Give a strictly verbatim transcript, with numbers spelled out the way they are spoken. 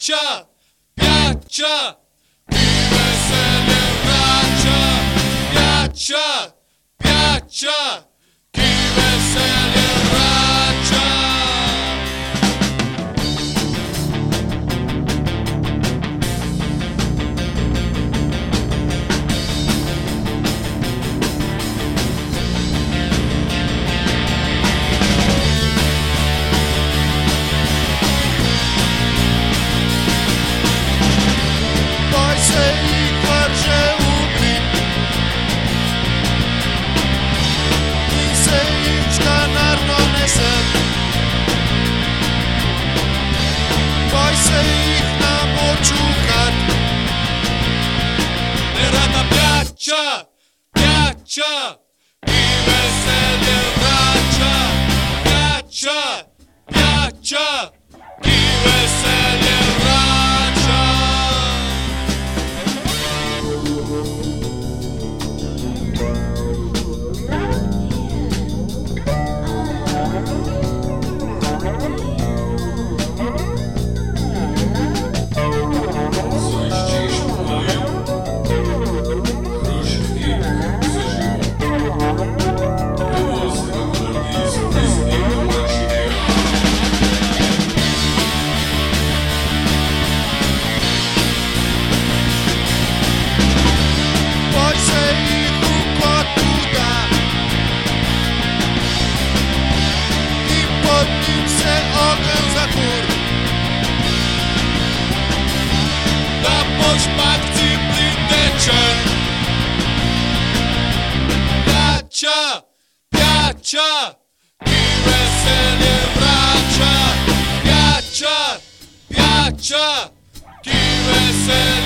piaccia, piaccia, chi vesele braccia, piaccia, piaccia, chi vesele braccia. Poi se ih vrže ubit i se ih škanarno nese, poi se ih namočukat. Nerada piaccia, piaccia, chi vesele braccia, piaccia, piaccia, chi vesele braccia. Poi se ih u kotu da i pod njim se ogen zakur. Da po špatci priteče, piaccia, piaccia, chi vesele vraća, piaccia, piaccia, chi vesele